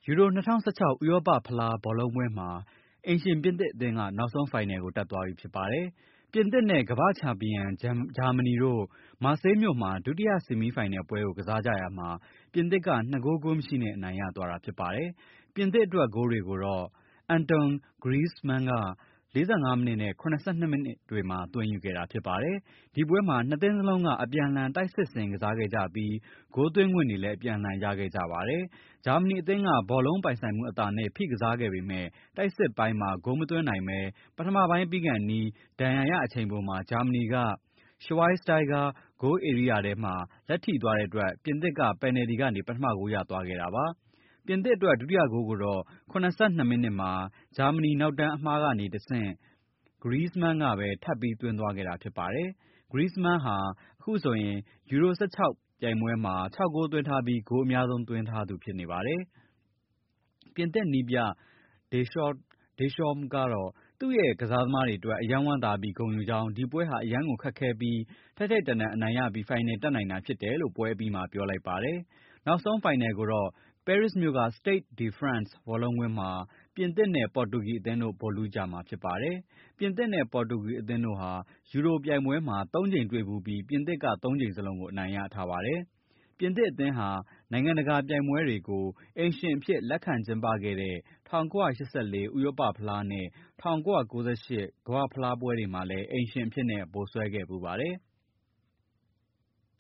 ယူရို2016ဥရောပဖလားဘောလုံးပွဲမှာအိမ်ရှင်ပြင်သစ်အသင်းကနောက်ဆုံးဖိုင်နယ်ကိုတက်သွားပြီဖြစ်ပါတယ်။ပြင်သစ်နဲ့ကမ္ဘာ့ချန်ပီယံဂျာမနီတို့မာဆေးမြို့မှာဒုတိယဆီမီဖိုင်နယ်ပွဲကိုကစားကြရာမှာပြင်သစ်က2 ဂိုးမရှိနဲ့အနိုင်ရသွားတာဖြစ်ပါတယ်။ပြင်သစ်အတွက်ဂိုးတွေကိုတော့ Antoine Griezmann က45 မိနစ်နဲ့82 မိနစ်တွေမှာသွင်းယူခဲ့တာဖြစ်ပါတယ်။ဒီပွဲမှာနှစ်သင်းစလုံးကအပြန်အလှန်တိုက်စစ်ဆင်ကစားခဲ့ကြပြီးဂိုးသွင်းခွင့်တွေလည်းအပြန်အလှန်ရခဲ့ကြပါတယ်။ဂျာမနီအသင်းကဘောလုံးပိုင်ဆိုင်မှုအသာနဲ့ဖိကစားခဲ့ပေမဲ့တိုက်စစ်ပိုင်းမှာဂိုးမသွင်းနိုင်ပဲပထမပိုင်းပြီးကန်နီးဒဏ်ရာရအချိန်ပိုမှာဂျာမနီကSchweinsteiger ဂိုးဧရိယာထဲမှာလက်ထိသွားတဲ့အတွက်ပြင်သစ်ကပယ်နယ်တီကနေပထမဂိုးရသွားခဲ့တာပါ။ပြင်သစ်အတွက်ဒုတိယဂိုးကိုတော့82 မိနစ်မှာဂျာမနီနောက်တန်းအမှားကနေတဆင့် Griezmann ကပဲထပ်ပြီးသွင်းသွားခဲ့တာဖြစ်ပါတယ်။ Griezmann ဟာအခုဆိုရင်ယူရို16ပြိုင်ပွဲမှာ6 ဂိုးသွင်းထားပြီးဂိုးအများဆုံးသွင်းထားသူဖြစ်နေပါတယ်။ပြင်သစ်နည်းပြ Deschamps ကတော့သူ့ရဲ့ကစားသမားတွေအတွက်အယမ်းဝမ်းသာပြီးဂုဏ်ယူကြောင်းဒီပွဲဟာအယမ်းကိုခက်ခဲပြီးထိုက်ထိုက်တန်တန်အနိုင်ရပြီးဖိုင်နယ်တက်နိုင်တာဖြစ်တယ်လို့ပွဲအပြီးမှာပြောလိုက်ပါတယ်။နောက်ဆုံးဖိုင်နယ်ကိုတော့ပဲရစ်မြို့က Stade de France ဘောလုံးကွင်းမှာပြင်သစ်နဲ့ပေါ်တူဂီအသင်းတို့ဗိုလ်လုကြမှာဖြစ်ပါတယ်။ပြင်သစ်နဲ့ပေါ်တူဂီအသင်းတို့ဟာယူရိုပြိုင်ပွဲမှာ3 ကြိမ်တွေ့ဖူးပြီးပြင်သစ်က3 ကြိမ်စလုံးကိုအနိုင်ရထားပါတယ်။ပြင်သစ်အသင်းဟာနိုင်ငံတကာပြိုင်ပွဲတွေကိုအိမ်ရှင်အဖြစ်လက်ခံကျင်းပခဲ့တဲ့1984ဥရောပဖလားနဲ့1998ကမ္ဘာ့ဖလားပွဲတွေမှာလည်းအိမ်ရှင်အဖြစ်နဲ့ဗိုလ်စွဲခဲ့ဖူးပါတယ်။